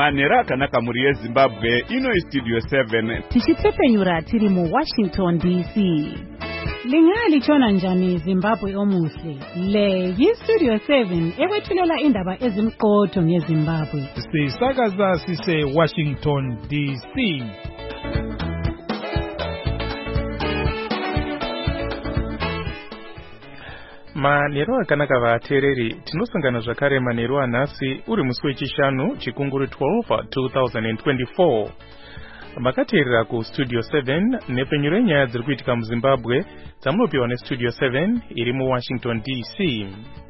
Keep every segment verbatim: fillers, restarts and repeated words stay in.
manhero akanaka muri yeZimbabwe. Ino iStudio seven tichitepfenyura tiri mu Washington D C. Lingali chona njani Zimbabwe omuhle. Le yiStudio seven ekwethulela indaba ezimqotho ngeZimbabwe. Sisakaza sise Washington D C. Manhero akanaka vateereri, tinosangana zvakare manhero anhasi uri musi wechishanu chikunguru twelve two thousand twenty-four. Makateerera kuStudio seven nepfenyuro yenyaya dziri kuitika muZimbabwe dzamunopiwa neStudio seven iri muWashington D C.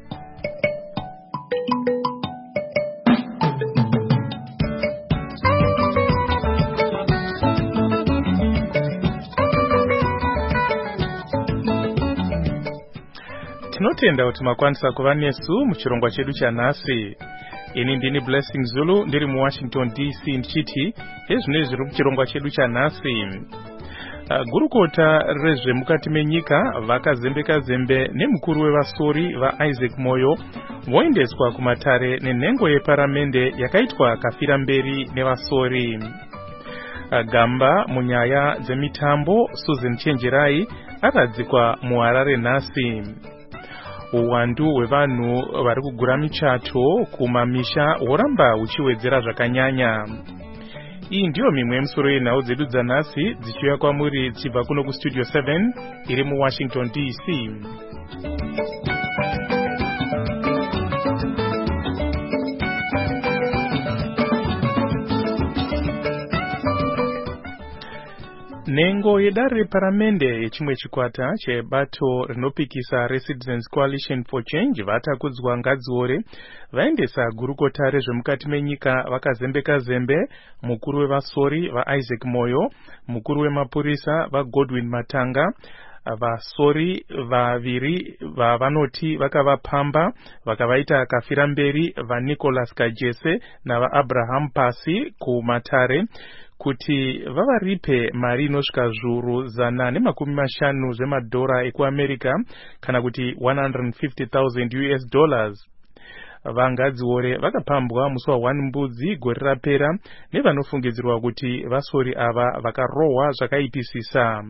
Tinotenda kuti makwanisa kuva nesu muchirongwa chedu chanhasi. Ini ndini Blessing Zulu ndiri muWashington D C ndichiti ezvino zviri muchirongwa chedu chanhasi. Gurukota rezvemukati menyika vakazembeka zembe nemukuru wevasori vaIsaac Moyo voendeswa kumatare nenhengo yeparamende yakaitwa kafira mberi nevasori. Gamba munyaya dzemitambo Susan Chenjerai aradzikwa muHarare nhasi. Uwandu hwevanhu vari kugura michato kumamisha hworamba huchiwedzera zvakanyanya. Iyi ndiyo mimwe yemisoro yenhau dzedu dzanhasi dzichiuya kwamuri dzichibva kuno kuStudio seven iri muWashington D C. Nengo yedare reparamende yechimwe chikwata chebato rinopikisa reCitizens Coalition for Change vatakudzwa Ngadziore vaendesa gurukota rezvemukati menyika vakazembeka zembe mukuru wevasori vaIsaac Moyo, mukuru wemapurisa vaGodwin Matanga, vasori vaviri vavanoti vakavapamba vakavaita kafira mberi vaNicholas Kajese navaAbraham Pasi kumatare kuti vavaripe mari inosvika zviuru zana nemakumi mashanu zvemadhora ekuAmerica kana kuti one hundred fifty thousand U S dollars. Vangadziore vakapambwa musi wa mbudzi gore rapera nevanofungidzirwa kuti vasori ava vakarohwa zvakaipisisa.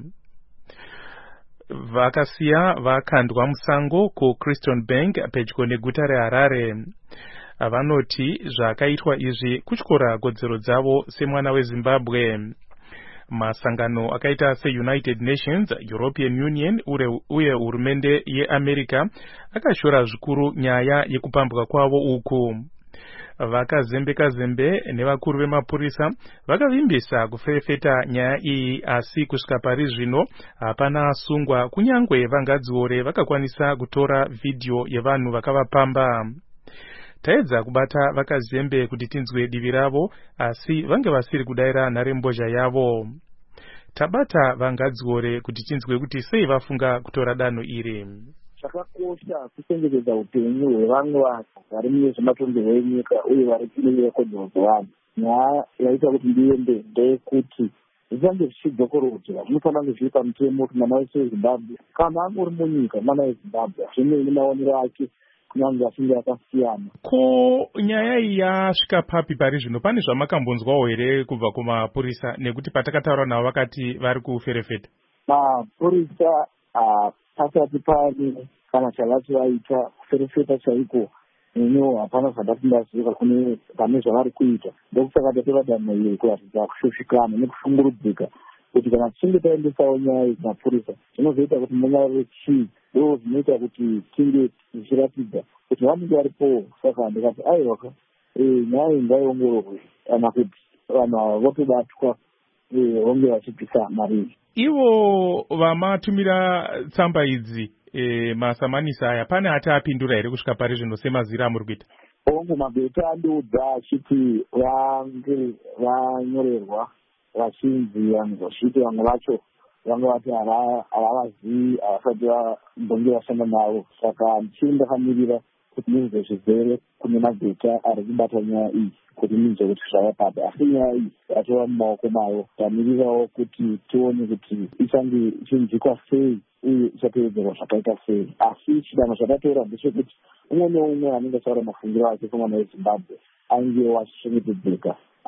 Vakasiya vakandwa musango kuCryston Bank pedyo neguta reHarare. Vanoti zvakaitwa izvi kutyora kodzero dzavo semwana weZimbabwe. Masangano akaita seUnited Nations, European Union uye hurumende yeAmerica akashora zvikuru nyaya yekupambwa kwavo uku. Vakazembeka zembe nevakuru vemapurisa vakavimbisa kuferefeta nyaya iyi, asi kusvika pari zvino hapana asungwa kunyangwe Vangadziore vakakwanisa kutora vhidhiyo yevanhu vakavapamba. Taedza kubata vakazembe kuti tinzwe divi ravo, asi vange vasiri kudaira nharembozha yavo. Tabata Vangadziore kuti tinzwe kuti sei vafunga kutora danho iri. Zvakakosha kuchengetedza upenyu hwevamwe vanhu vari munezvematongerwo enyika uye vari kune rekodzo dzevanhu. Nyaya yaita kuti ndiende ndeyekuti zvisange zvichidzokorotera, zvinofanira kunge zviri pamutemo kuti mwana wese weZimbabwe kana angori munyika mwana weZimbabwe zvimwe nemaonero ake kunyange achinge akasiyana. Ko nyaya iyi yasvika papi pari zvino? Pane zvamakambonzwawo here kubva kumapurisa nekuti patakataura navo vakati vari kuferefeta? Mapurisa pasati pane kana chavati vaita kuferefeta chaiko, neniwo hapana zvandati ndaziva kune pane zvavari kuita. Ndokusaka tatora danho iri kuratidza kushushikana nekushungurudzika kuti kana tichinge taendesawo nyaya idzi mapurisa zvinozoita kuti munyararo chii, ndo zvinoita kuti tinge tichiratidza kuti vanenge varipo. Saka ndikati aiwaka nyaya iyi ngaiongororwe kana kuti vanhu ava votobatwa vonge vachipisa mari. Ivo vamatumira tsamba idzi e, masamanisa aya pane ati apindura here kusvika pari zvino semazira amuri kuita? Onge mabeta andiudza achiti vange vanyorerwa vachinzi vanhu vachiti vamwe vacho vange vati havavazivi, havasati vambonge vashanda navo. Saka ndichiri ndakamirira kuti ndinzwe zvizere kune mabeta ari kubata nyaya iyi kuti ndinzwe kuti zvava papi, asi nyaya iyi yatova mumaoko mayo. Tamirirawo kuti tione kuti ichange ichinzwikwa sei uye ichatevedzerwa zvakaita sei. Asi chidanho zvatatora ndechekuti umwe neumwe anenge achaura mafungiro ake kumwana weZimbabwe ainge wachichengetedzeka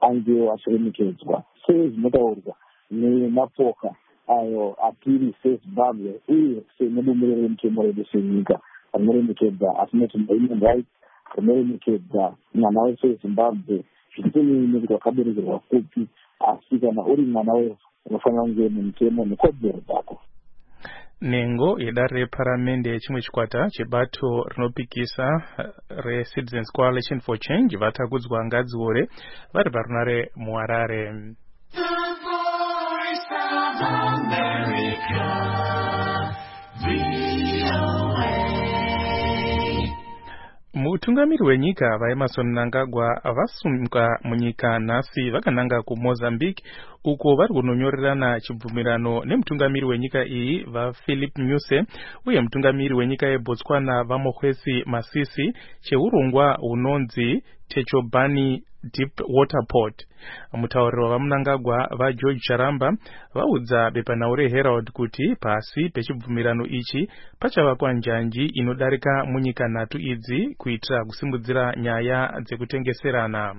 angewo achiremekedzwa sei zvinotaurwa nemapoka ayo atiri sezimbabwe uye semubumbiro remutemo redu senyika rinoremekedza atinoti human rights, rinoremekedza mwana wese wezimbabwe zvisinei nekuti wakaberekerwa kupi, asi kana uri mwana wedu unofanira kunge nemutemo nekodzero dzako. Nengo yedare reparamende chimwe chikwata chebato rinopikisa reCitizens Coalition for Change vatakudzwa ngadziore vari parunare muHarare. Mutungamiri wenyika vaEmmerson Mnangagwa vasumuka munyika nhasi vakananga kuMozambique uko vari kunonyorerana chibvumirano nemutungamiri wenyika iyi vaPhilip Nyusi uye mutungamiri wenyika yeBotswana vaMokgweetsi Masisi cheurongwa hunonzi Techobani Deep Water Port. Mutauriri wavaMnangagwa vaGeorge Charamba vaudza bepanhau reHerald kuti pasi pechibvumirano ichi pachavakwa njanji inodarika munyika nhatu idzi kuitira kusimudzira nyaya dzekutengeserana.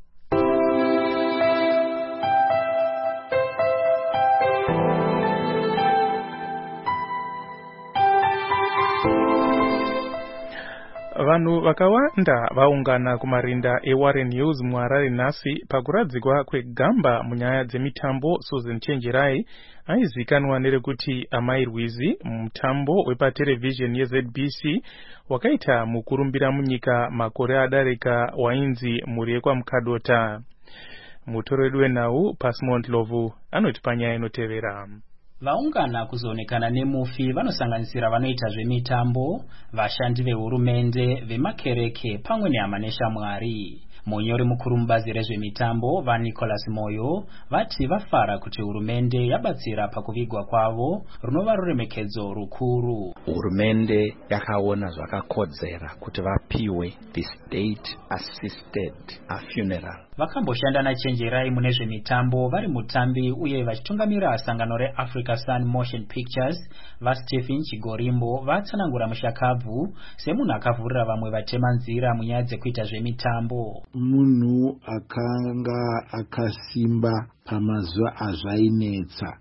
Vanhu vakawanda vaungana kumarinda eWarren Hills muHarare nhasi pakuradzikwa kwegamba munyaya dzemitambo Susan Chenjerai aizikanwa nerekuti Amai Rwizi, mutambo wepaterevhizheni yeZ B C wakaita mukurumbira munyika makore adarika wainzi mhuri yekwamukadota. Mutoredu wenhau Pasmont Lovu anoti panyaya inotevera. Vaungana kuzoonekana nemufi vanosanganisira vanoita zvemitambo, vashandi vehurumende, vemakereke pamwe nehama neshamwari. Munyori mukuru mubazi rezvemitambo vaNicholas Moyo vati vafara kuti hurumende yabatsira pakuvigwa kwavo runova ruremekedzo rukuru. Hurumende yakaona zvakakodzera kuti vapiwe the state assisted a funeral. Vakamboshanda naChenjerai mune zvemitambo vari mutambi uye vachitungamira sangano reAfrica Sun Motion Pictures vaStephen Chigorimbo vatsanangura mushakabvu semunhu akavhurira vamwe vatema nzira munyaya dzekuita zvemitambo. Munhu akanga akasimba pamazuva azvainetsa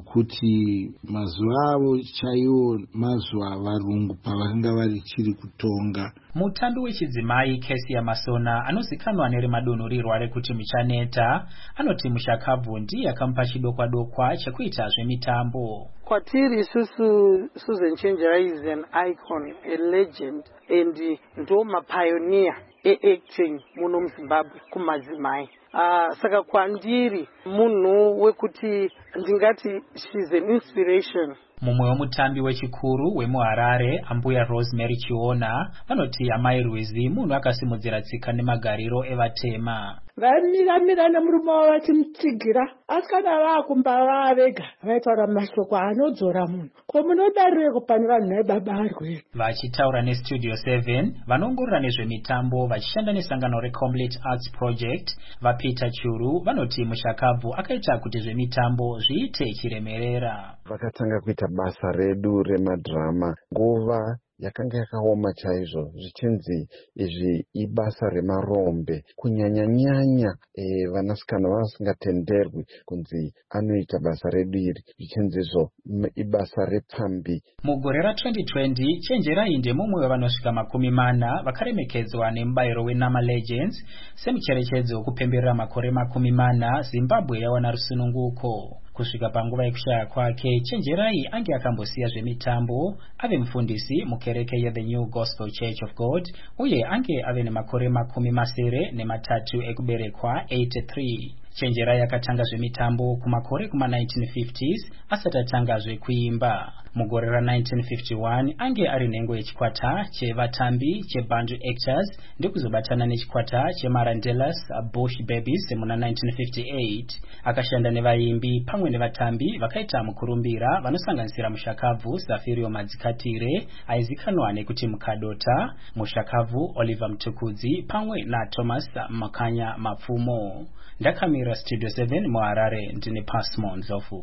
nokuti mazuva avo chaiwo mazuva varungu pavanga vari chiri kutonga. Mutambi wechidzimai Kesia Masona anozikanwa neremadonhurirwa rekuti muchaneta anoti mushakabvu ndiye akamupa chidokwa dokwa chekuita zvemitambo. Kwatiri isusu Susan Chenjerai is an icon, a legend, and ndo mapioneer e-acting muno muZimbabwe kumadzimai. Uh, saka kwandiri munhu wekuti ndingati she's an inspiration. Mumwe wemutambi wechikuru wemuHarare Ambuya Rosemary Chiona vanoti Amai Rwizi munhu akasimudzira tsika nemagariro evatema. Vamiramira nemurume wavo vachimutsigira asi kana vaakumbava vega vaitaura mashoko anodzora munhu ko munodarireko pane vanhu naibaba varwere. Vachitaura neStudio seven vanongorora nezvemitambo vachishanda nesangano reComplete Arts Project vaPeter Churu vanoti mushakabvu akaita kuti zvemitambo zviite chiremerera. Vakatanga kuita basa redu remadrama nguva yakanga yakaoma chaizvo zvichinzi izvi ibasa remarombe kunyanya-nyanya e, vanasikana vasingatenderwi kunzi anoita basa redu iri zvichinzi izvo ibasa repfambi. Mugore ra twenty twenty Chenjerai ndemumwe wevanosvika makumi mana vakaremekedzwa nemubayiro weNama Legends semucherechedzo wekupemberera makore makumi mana Zimbabwe yawana rusununguko. Kusvika panguva yekushaya kwake Chenjerai ange akambosiya zvemitambo ave mufundisi mukereke yeThe New Gospel Church of God uye ange ave nemakore makumi masere nematatu ekuberekwa eighty-three. Chenjerai akatanga zvemitambo kumakore kuma nineteen fifties asati atanga zvekuimba. Mugore ra nineteen fifty-one ange ari nhengo yechikwata chevatambi cheBantu Actors ndikuzobatana nechikwata cheMarandelas Bush Babies muna nineteen fifty-eight. Akashanda nevaimbi pamwe nevatambi vakaita mukurumbira vanosanganisira mushakabvu Safirio Madzikatire aizikanwa nekuti Mukadota, mushakabvu Oliver Mtukudzi pamwe naThomas Makanya Mapfumo. Ndakamira Studio seven muHarare ndine Pasmont Lovu.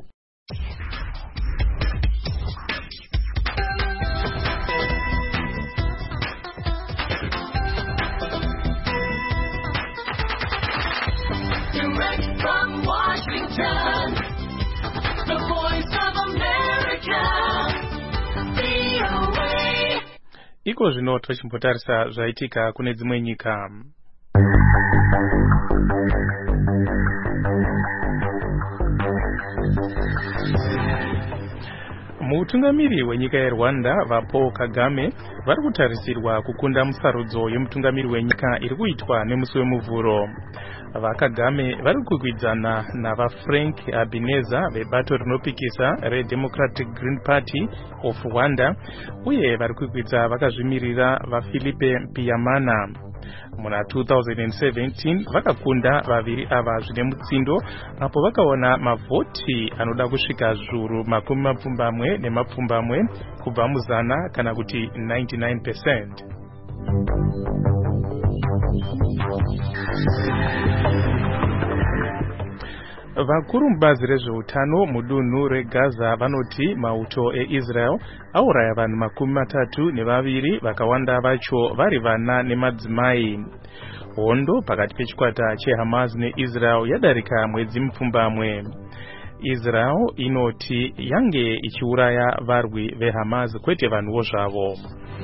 iko zvino tochimbotarisa zvaitika kune dzimwe nyika. Mutungamiri wenyika yeRwanda vaPaul Kagame vari kutarisirwa kukunda musarudzo yemutungamiri wenyika iri kuitwa nemusi wemuvhuro. VaKagame vari kukwidzana navaFrank Habineza vebato rinopikisa reDemocratic Green Party of Rwanda uye vari kukwidza vakazvimirira vaPhilippe Mpiyamana. Muna two thousand seventeen vakakunda vaviri ava zvine mutsindo apo vakaona mavhoti anoda kusvika zviuru makumi mapfumbamwe nemapfumbamwe kubva muzana kana kuti ninety-nine percent. Vakuru mubazi rezveutano mudunhu reGaza vanoti mauto eIsrael auraya vanhu makumi matatu nevaviri vakawanda vacho vari vana nemadzimai. Hondo pakati pechikwata cheHamas neIsrael yadarika mwedzi mupfumbamwe. Israel inoti yange ichiuraya varwi veHamas kwete vanhuwo zvavo.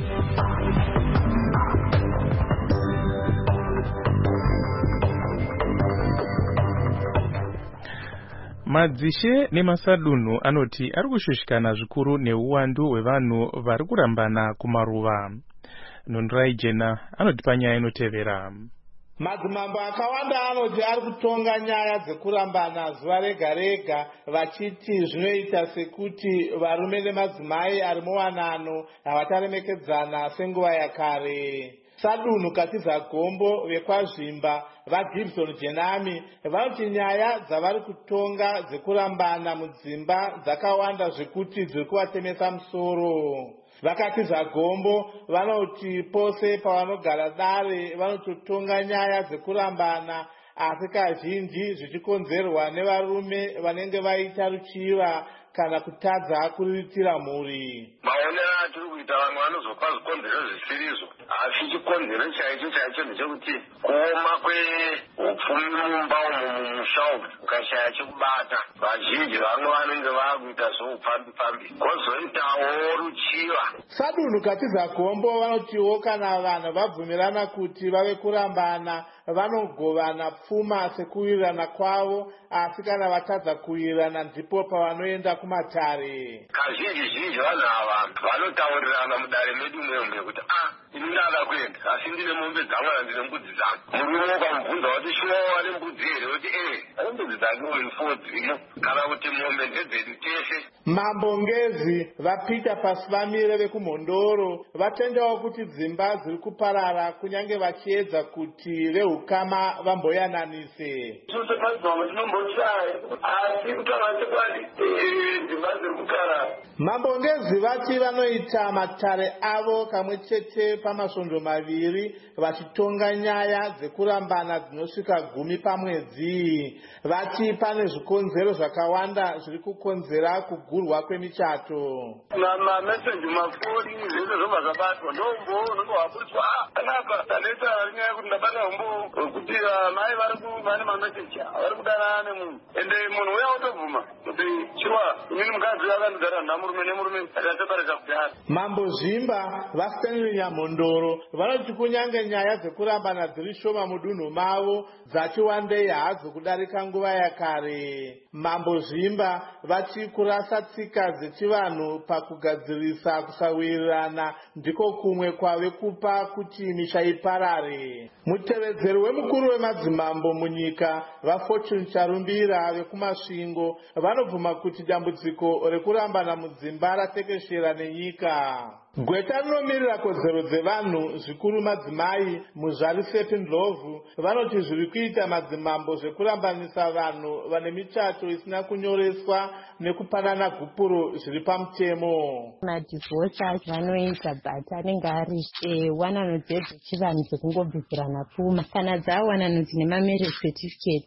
Madzishe nemasadunhu anoti ari kushushikana zvikuru neuwandu hwevanhu vari kurambana kumaruva. Nondirai Jena anoti panyaya inotevera. Madzimambo akawanda anoti ari kutonga nyaya dzekurambana zuva rega rega vachiti zvinoita sekuti varume nemadzimai ari muwanano havataremekedzana senguva yakare. Sadunhu Katiza Gombo vekwazvimba vaGibson Jenami vanoti nyaya dzavari kutonga dzekurambana mudzimba dzakawanda zvekuti dziri kuvatemesa musoro. VaKatiza Gombo vanoti pose pavanogara dare vanototonga nyaya dzekurambana asi kazhinji zvichikonzerwa nevarume vanenge vaita ruchiva kana kutadza kuriritira mhuri. Maonero atiri kuita vamwe vanozopa zvikonzero zvisirizo asi chikonzero chaicho chaicho ndechekuti kuoma kweupfumi mumba umu mumusha umu ukashaya chekubata vazhinji vamwe vanenge vakuita zvoupfambi-pfambi kwozoitawo ruchiva. Sadunhu Katiza Gombo vanotiwo kana vanhu vabvumirana kuti vave kurambana vanogovana pfuma sekuwirirana kwavo asi kana vatadza kuwirirana ndipo pavanoenda kumatare. Kazhinji zhinji vanhu ava vanotaurirana mudare medu mwemwe kuti ah ini ndada kuenda asi ndine mombe dzangu kana ndine mbudzi dzangu. Murume ukamubvunza kuti shuwa wane mbudzi here kuti eh ane mbudzi dzake four dzino kana kuti mombe ndedzedu tese. Mambo Ngezi vaPeter Pasivamire vekumhondoro vatendawo kuti dzimba dziri kuparara kunyange vachiedza kuti veukama vamboyananise. Sose madzimambo tinomboshaya asi kutaura chekwadi dzimba dziri kuparara. Mambo Ngezi vati vanoita matare avo kamwe chete pamasvondo maviri vachitonga nyaya dzekurambana dzinosvika gumi pamwedzi. Vati pane zvikonzero zvakawanda zviri kukonzera kugurwa kwemichato. Mameseji mafoni zvese zvobva zvabatwa ndombo unenge wabutswa anapa taneta rinyaya kuti ndabata hombo kuti mai vari vane mameseji vari kudanana nemunhu ende munhu uya utobvuma kuti chiwa inini mukadzi akandogara namurume nemurume akatoparisa kudhara. Mambo Zimba vaStanley Nyamhondoro vanoti kunyange nyaya dzekurambana dziri shoma mudunhu mavo dzachiwandei hadzo kudarika nguva yakare. Mambo Zimba vati kurasa tsika dzechivanhu pakugadzirisa kusawirirana ndiko kumwe kwave kupa kuti misha iparare. Mutevedzeri wemukuru wemadzimambo munyika vaFortune Charumbira vekumasvingo vanobvuma kuti dambudziko rekurambana mudzimba ratekeshera nenyika. Gweta rinomirira kodzero dzevanhu zvikuru madzimai muzvari Sepindlovu vanoti zviri kuita madzimambo zvekurambanisa vanhu vane michato isina kunyoreswa nekupanana gupuro zviri pamutemo. Madhivorce acho vanoita but anenge ari wanano dzedzo chivanhu dzekungobvizirana pfuma kana dzawanano dzine mamarriage certificate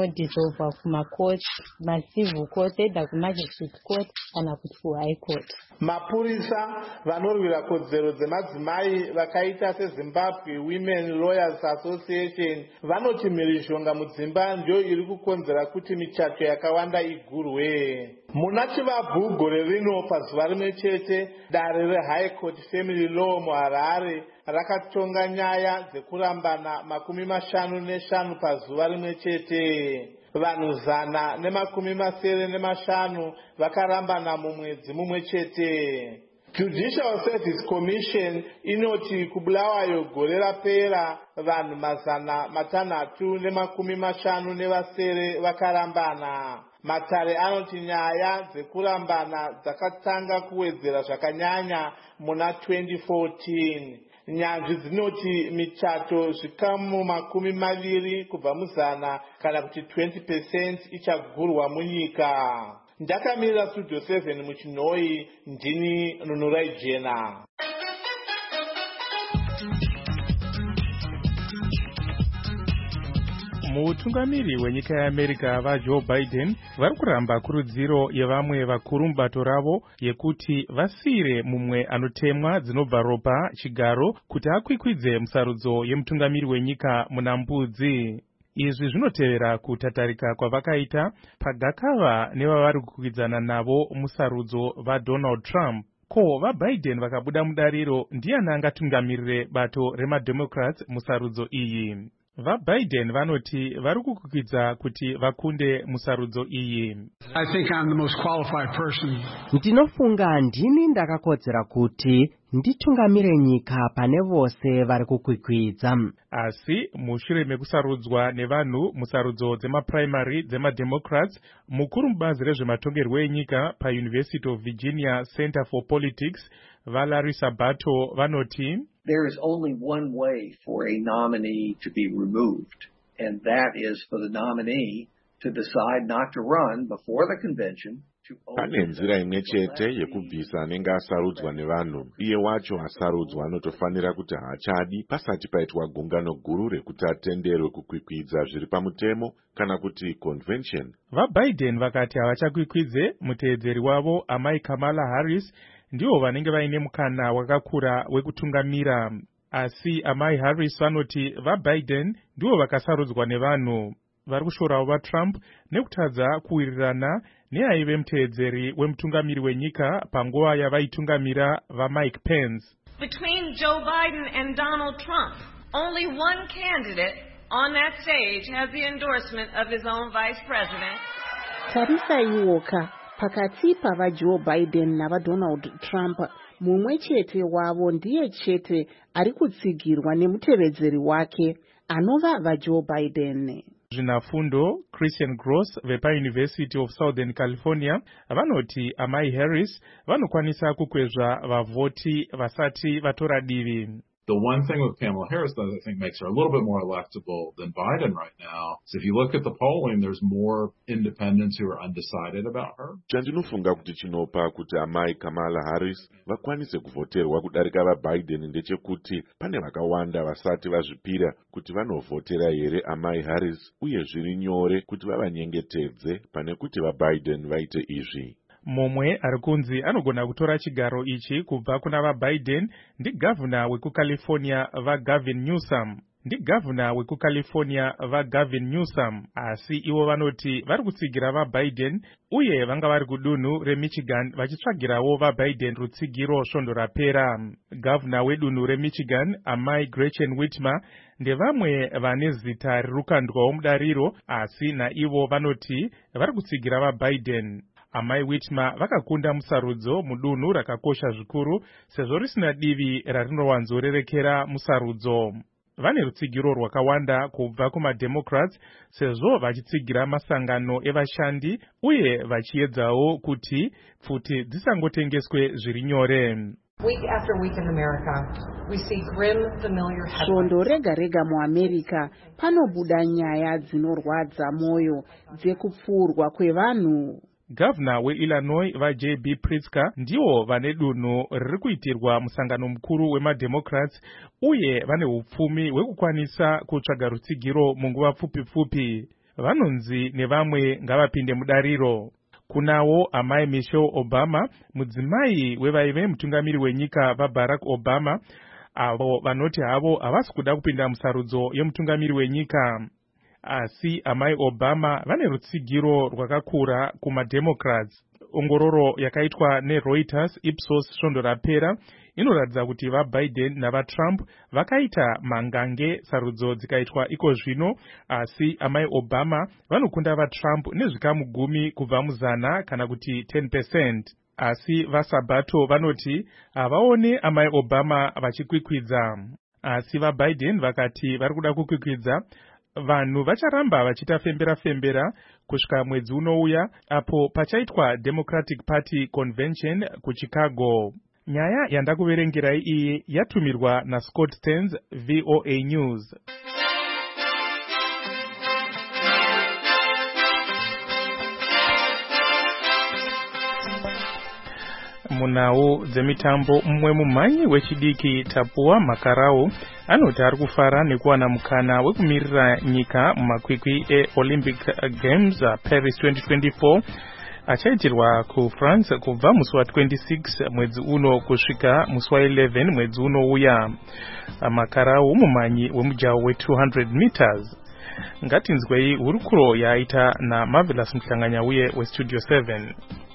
dzinodhisolvwa kumakoti macivil court either kumagistrate court kana kuti kuhigh court. Mapurisa vanorwira kodzero dzemadzimai vakaita seZimbabwe Women Lawyers Association vanoti mhirizhonga mudzimba ndiyo iri kukonzera kuti michato yakawanda igurwe. Muna Chivabvu gore rino pazuva rimwe chete dare reHigh Court Family Law muHarare rakatonga nyaya dzekurambana makumi mashanu neshanu pazuva rimwe chete. Vanhu zana nemakumi masere nemashanu vakarambana mumwedzi mumwe chete. Judicial Service Commission inoti kubulawayo gore rapera vanhu mazana matanhatu nemakumi mashanu nevasere vakarambana. Matare anoti nyaya dzekurambana dzakatanga kuwedzera zvakanyanya muna twenty fourteen. Nyanzvi dzinoti michato zvikamu makumi maviri kubva muzana kana kuti twenty percent ichagurwa munyika. Ndakamirira Studio seven muChinoi, ndini Nunurai Jena. Mutungamiri wenyika yeAmerica vaJoe Biden vari kuramba kurudziro yevamwe vakuru mubato ravo yekuti vasiyire mumwe anotemwa dzinobva ropa chigaro kuti akwikwidze musarudzo yemutungamiri wenyika muna mbudzi. Izvi zvinotevera kutatarika kwavakaita pagakava nevavari kukwidzana navo musarudzo vaDonald Trump. Ko vaBiden vakabuda mudariro ndiani angatungamirire bato remademocrats musarudzo iyi? VaBiden vanoti vari kukwidza kuti vakunde musarudzo iyi. I think I'm the most qualified person. Ndinofunga ndini ndakakodzera kuti nditungamire nyika pane vose vari kukwikwidza. Asi mushure mekusarudzwa nevanhu musarudzo dzemaprimary dzemademocrats, mukuru mubazi rezvematongerwo enyika paUniversity of Virginia Center for Politics Valerie Sabato vanoti there is only one way for a nominee to be removed, and that is for the nominee to decide not to run before the convention. Pane nzira imwe chete yekubvisa anenge asarudzwa nevanhu. Iye wacho asarudzwa anotofanira kuti haachadi pasati paitwa gungano guru rekuti atenderwe kukwikwidza zviri pamutemo kana kuti convention. VaBiden vakati havachakwikvidze muteedzeri wavo amai Kamala Harris ndivo vanenge vaine mukana wakakura wekutungamira. Asi amai Harris vanoti vaBiden ndivo vakasarudzwa nevanhu. Vari kushorawo vaTrump nekutadza kuwirirana neaive muteedzeri wemutungamiri wenyika panguva yavaitungamira vaMike Pence. Between Joe Biden and Donald Trump, only one candidate on that stage has the endorsement of his own vice president. Tarisa iwoka pakati pavaJoe Biden navaDonald Trump, mumwe chete wavo ndiye chete ari kutsigirwa nemutevedzeri wake anova vaJoe Biden. Zvinafundo Christian Gross vepaUniversity of Southern California vanoti amai Harris vanokwanisa kukwezva vavhoti vasati vatora divi. The one thing with Kamala Harris that I think makes her a little bit more electable than Biden right now is if you look at the polling, there's more independents who are undecided about her. Chandinofunga kuti chinopa kuti amai Kamala Harris vakwanise kuvhoterwa kudarika vaBiden ndechekuti pane vakawanda vasati vazvipira kuti vanovhotera here amai Harris, uye zviri nyore kuti vavanyengetedze pane kuti vaBiden vaite izvi. Momwe ari kunzi anogona kutora chigaro ichi kubva kuna vaBiden ndigavhuna wekuCalifornia vaGavin Newsom. Ndigavhuna wekuCalifornia vaGavin Newsom, asi ivo vanoti vari kutsigira vaBiden uye vanga vari kudunhu reMichigan vachitsvagirawo vaBiden rutsigiro svondo rapera. Gavhuna wedunhu reMichigan amai Gretchen Whitmer ndevamwe vane zita rirukandwawo mudariro, asi naivo vanoti vari kutsigira vaBiden. Amai Whitmer vakakunda musarudzo mudunhu rakakosha zvikuru sezvo risina divi rarinowanzorerekera musarudzo. Vane rutsigiro rwakawanda kubva kumademocrats sezvo vachitsigira masangano evashandi uye vachiedzawo kuti pfuti dzisangotengeswe zviri nyore. Week after week in America, we see grim, familiar headlines. Svondo rega rega muAmerica panobuda nyaya dzinorwadza moyo dzekupfurwa kwevanhu. Gavana weIllinois vaJ B Pritzker ndiwo vane dunhu riri kuitirwa musangano mukuru wemademocrats uye vane upfumi hwekukwanisa kutsvaga rutsigiro munguva pfupi pfupi. Vanonzi nevamwe ngavapinde mudariro. kunawo amai Michelle Obama, mudzimai wevaive mutungamiri wenyika vaBarack Obama, avo vanoti havo havasi kuda kupinda musarudzo yemutungamiri wenyika. Asi amai Obama vane rutsigiro rwakakura kumaDemocrats. Ongororo yakaitwa neReuters Ipsos svondo rapera inoratidza kuti vaBiden navaTrump vakaita mangange sarudzo dzikaitwa iko zvino, asi amai Obama vanokunda vaTrump nezvikamu gumi kubva muzana kana kuti ten percent. Asi vaSabato vanoti havaone amai Obama vachikwikwidza. Asi vaBiden vakati vari kuda kukwikwidza, vanhu vacharamba vachita fembera fembera kusvika mwedzi unouya apo pachaitwa Democratic Party Convention kuChicago. Nyaya yandakuverengerai iyi yatumirwa naScott Stearns, V O A News. Munawo dzemitambo, mumwe mumhanyi wechidiki Tapua Makarau anoti ari kufara nekuwana mukana wekumirira nyika mumakwikwi eOlympic Games Paris twenty twenty-four achaitirwa kuFrance kubva musi wa twenty-six mwedzi uno kusvika musi wa eleven mwedzi unouya. Makarau mumhanyi wemujaho we two hundred meters. Ngatinzwei hurukuro yaita naMarvelous Mhlanganya uye weStudio seven.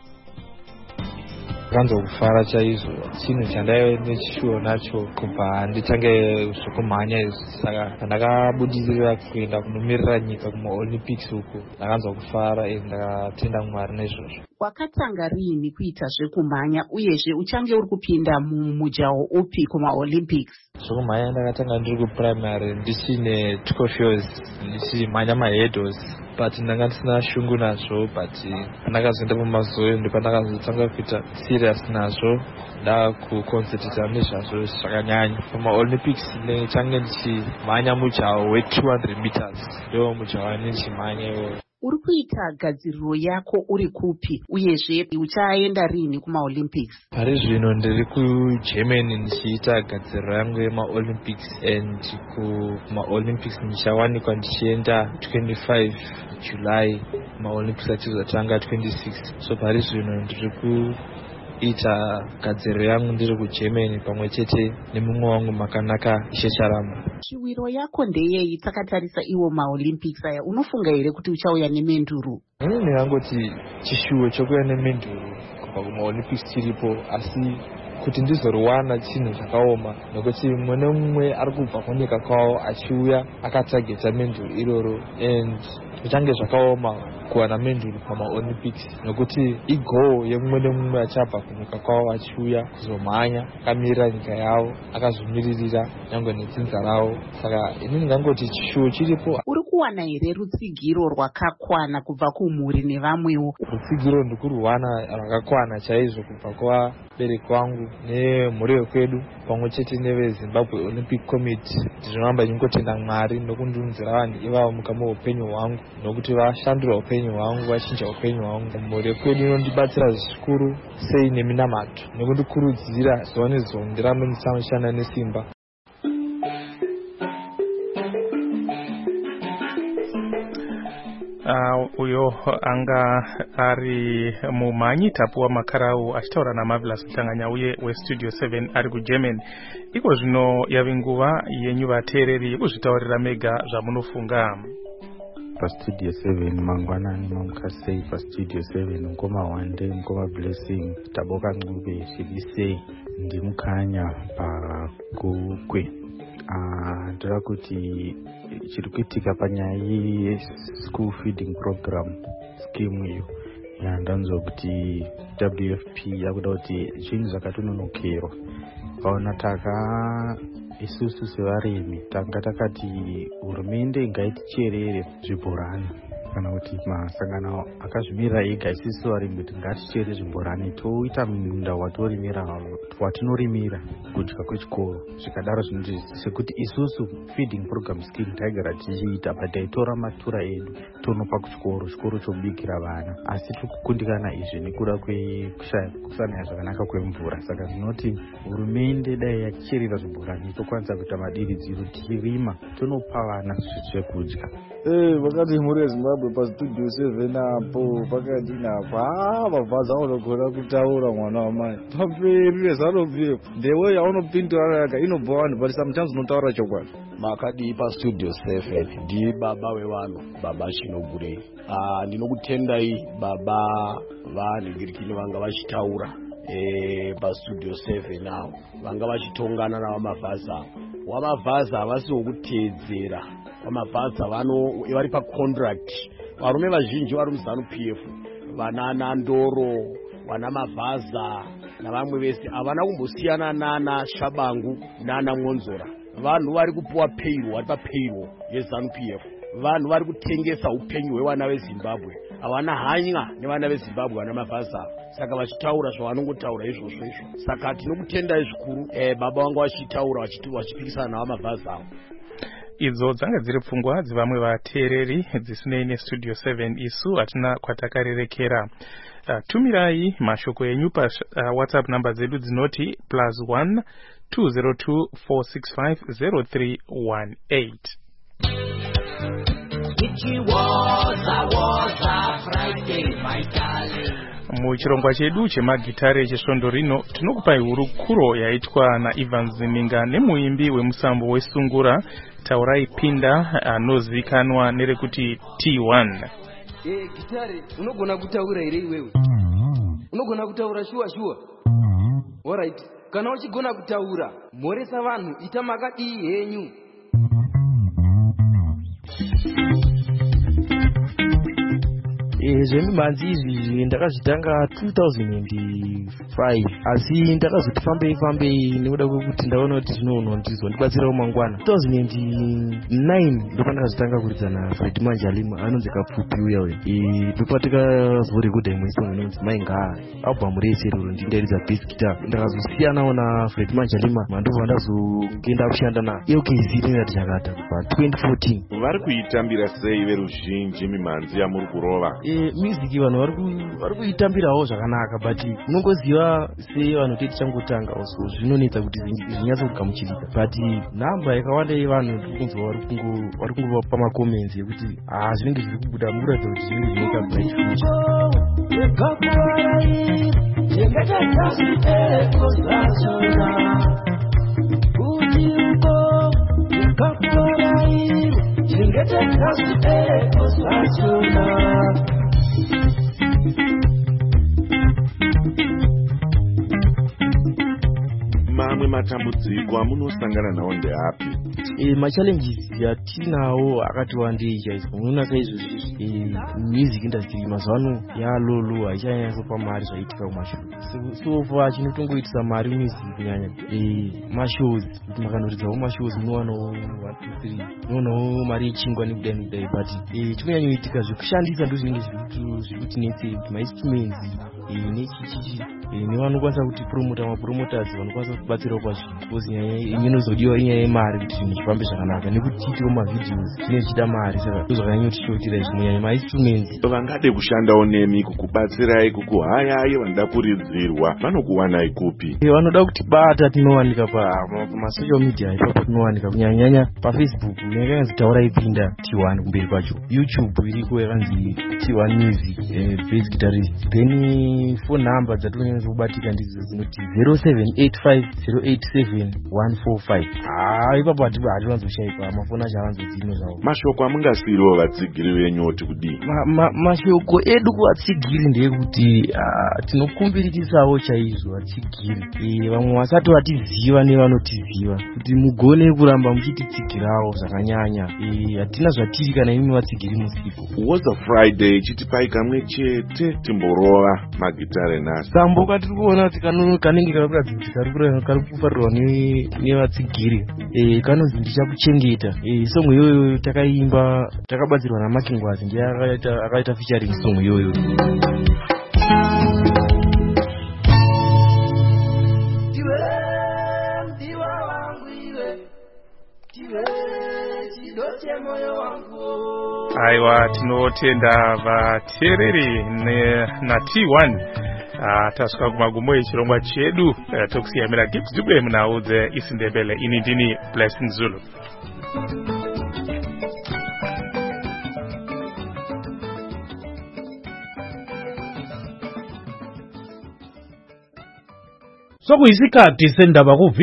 Kanzo kufara chaizvo, chinhu chandaive nechishuwo nacho kubva nditange zvokumhanya. Saka ndakabudirira kuenda kunomirira nyika kumaOlympics uku, ndakanzwa kufara uye ndakatenda Mwari nezvozvo. Wakatanga riini kuita zvekumhanya uyezve uchange uri kupinda mumujaho upi kumaOlympics? Zvokumhanya ndakatanga ndiri kuprimary ndisine tukofios, ndichimhanya mahurdles, but ndanga ndisina shungu nazvo. But pandakazoenda pamazoe ndopandakazotanga kuita serious nazvo, ndakuconcentrata nezvazvo zvakanyanya. PamaOlympics ndichange ndichimhanya mujaho we two hundred meters, ndo mujaho wandichimhanya iwoyo. Uri kuita gadziriro yako uri kupi uyezve uchaenda riini kumaOlympics? Pari zvino ndiri kuGermany ndichiita gadziriro yangu yemaOlympics, and kumaOlympics ndichawanikwa ndichienda twenty-five July, maOlympics achizotanga twenty-six. So pari zvino ndiri kuita gadziriro yangu ndiri kuGermany pamwe chete nemumwe wangu makanaka Ishecharama. Chiwiro yako ndeyei takatarisa iwo maOlympics aya? Unofunga here kuti uchauya nemenduru? Ini ndingangoti chishuwo chokuya nemenduru kubva kumaOlympics chiripo, asi kuti ndizoriwana chinhu chakaoma, nokuti mumwe nemumwe ari kubva kunyika kwawo achiuya akatageta menduru iroro, and zvichange zvakaoma kuwana menduru pamaOlympics, nokuti igoal yemumwe nemumwe achabva kunyika kwawo achiuya kuzomhanya akamirira nyika yavo, akazomiririra nyangwe nedzinza ravo. Saka ini ndingangoti chishuwo chiripo. Uri kuwana here rutsigiro rwakakwana kubva kumhuri nevamwewo? Rutsigiro ndikurwana rwakakwana chaizvo kubva kuvabereki vangu nemhuri yekwedu pamwe chete neveZimbabwe Olympic Committee. Ndinoramba ndingotenda Mwari nokundunzira vanhu ivavo mukama weupenyu hwangu, nokuti vashandura upenyu hwangu, vachinja upenyu hwangu. Mhuri yekwedu inondibatsira zvikuru sei neminamato nekundikurudzira zuva nezuva ndirambe ndichishanda nesimba. Uh, uyo anga ari mumhanyi Tapua Makarau achitaura naMarvelous Mhlanganya uye weStudio seven ari kuGermany. Iko zvino yave nguva yenyu vateereri kuzvitaurira mega zvamunofunga. PaStudio seven mangwanani mamukasei PaStudio seven Ngoma Wande, Ngoma Blessing, Taboka Ngube, Shibisei, Ndimukanya Pakukwe. Ah, ndira kuti chiri kuitika panyaya ye-school feeding program scheme iyo yandanzwa kuti W F P yakuda kuti zvinhu zvakatononokero. Paona taka isusu sevarimi tanga takati hurumende ngaiticherere zvibhorani kana kuti masangano akazvimirira ega, isusu varimi kuti ngaticherere zvibhorani toita munda watorimira watinorimira kudya kwechikoro zvikadaro zvinoti sekuti isusu feeding program scheme taigara tichiita but taitora matura edu tonopa kuchikoro chikoro chobikira vana asi tikukundikana izvi nekuda kwekusanaya zvakanaka kwemvura saka tinoti hurumende dai yacherera zvibhorani tokwanisa kuita madiridziro tirima tonopa vana zvekudya. Eh, wakati mhuri yeZimbabwe pastudio seven apo pakati napo ah mabvaza anogona kutaura mwana wamai paperi zvanobvepo ndewe yaunopindura yaga inobva vanhu but sometimes unotaura chokwadi. Makadi pastudio seven ndi baba wevanhu baba Chinogure. Ah ndinokutendai baba vanhingirikini vanga vachitaura eh pastudio seven nawo vanga vachitongana navamabvaza wamabvaza havasi wokutedzera vamabvaza vano vari pacontract varume vazhinji vari muzanu P F vana Nandoro vana Mabvaza navamwe vese havana kumbosiyana nana Shabangu nana Mwonzora vanhu vari kupuwa payroll vari papayroll yezanu P F vanhu vari kutengesa upenyu hwevana veZimbabwe havana hanya nevana veZimbabwe vana Mabvaza saka vachitaura zvavanongotaura izvozvo izvo saka tinokutendai zvikuru eh, baba vangu vachitaura vachipikisana navamabvaza avo. Idzo dzanga dziri pfungwa dzevamwe vateereri dzisinei nestudio seven isu hatina kwatakarerekera. Uh, tumirai mashoko enyu pa uh, WhatsApp number dzedu dzinoti plus one two zero two four six five zero three one eight. Muchirongwa chedu chemagitare chesvondo rino tinokupai hurukuro yaitwa naIvan Zininga nemuimbi wemusambo wesungura Taurai Pinda anozivikanwa nerekuti T one. Eh gitare unogona kutaura here iwewe? Unogona kutaura shuwa shuwa? Alright, kana uchigona kutaura mhoresa vanhu ita makadii henyu. Eh zvemimhanzi izvi ndakazvitanga two thousand five asi ndakazoti fambei fambei nekuda kwekuti ndaona kuti zvinoonwa ndizondibatsirawo mangwana. two thousand nine ndopa ndakazvitanga kuridza naFred Manjalima anonzi Kapfupi uya uya. Eh ndopa tikavhorekudha imwe song inonzi Mainga album rese iroro ndindaridza bass guitar ndakazosiyanawo naFred Manjalima mandobva ndazongenda kushanda na L K Z ndingati chakata pa twenty fourteen. Vari kuitambira sei veruzhinji mimhanzi yamuri kurova? Eh music vanhu vari kuitambirawo zvakanaka but unongoziva sei vanhu teti changotanga also zvinonetsa kuti zvinyatso kugamuchirika but namba yakawanda yevanhu ndiri kunzwa vari kungova pamacomments yekuti ah zvinenge zviri kubuda mukuratidza kuti zvinenge zvinoita bright Mamwe matambudziko amunosangana nawo ndeapi? Eh machallenges yatinawo akati wandei chaizvo. Unoona saizvozvi eh music industry mazano yalolo haichanyanya pa mari zvaitika kumashow. So far chinotongoitisa mari music kunyanya. Eh mashows kuti makanoridzawo mashows munowana one two three munowana mari yechingwa nekudai nekudai but eh chikunyanyoitika zvekushandisa ndo zvinenge zviri kutinetse kuti ma-instruments eh nechichichi eh nevanokwanisa kuti promota ma-promoters vanokwanisa kubatsirawo pazvinhu because nyaya inozodiwa inyaya yemari kuti zvinhu zvifambe zvakanaka nekuti tiitewo mavideos zvinenge zvichida mari saka ndozvakanyanyotishotira izvi munyanya ma-instruments. Vangade kushandawo nemi kukubatsirai kukuhayai vanoda kuridzirwa vanokuwanai kupi? Vanoda kutibata tinowanika pamasocial media ipapo tinowanika kunyanyanya pafacebook yakanzi Taurai Pinda T one kumberi kwacho, YouTube iriko yakanzi T one Music bass guitarist, then phone number dzatinonyanya kubatika ndidzo dzinoti zero seven eight five zero eight seven one four five. Ah ipapo hatiwanzoshaipa mafoni acho avanzodzima zvawo. Mashoko amungasiriwo vatsigiri venyu oti kudii? Mashoko edu kuvatsigiri ndeyekuti tinokumbirikisawo chaizvo vatsigiri vamwe vasati vatiziva nevanotiziva kuti mugone kuramba muchititsigirawo zvakanyanya. Hatina zvatiri kana imi vatsigiri musipo. Woza Friday chitipai kamwe chete timborova magitare nhasi. Sambo katiri kuona kuti kanenge karakuratidza kuti kari kufarirwa nevatsigiri kanonzi ndichakuchengeta. Song iyoyo takaimba takabatsirwa naMakingwazi ndiye akaita featuring song iyoyo. aiwa tinotenda vateereri na T one uh, tasvika kumagumo echirongwa chedu uh, tokusiyamira Gibbs Dube munhau dzeIsindebele. Ini ndini Blessing Zulu. Sokuyisikhathi sendaba ku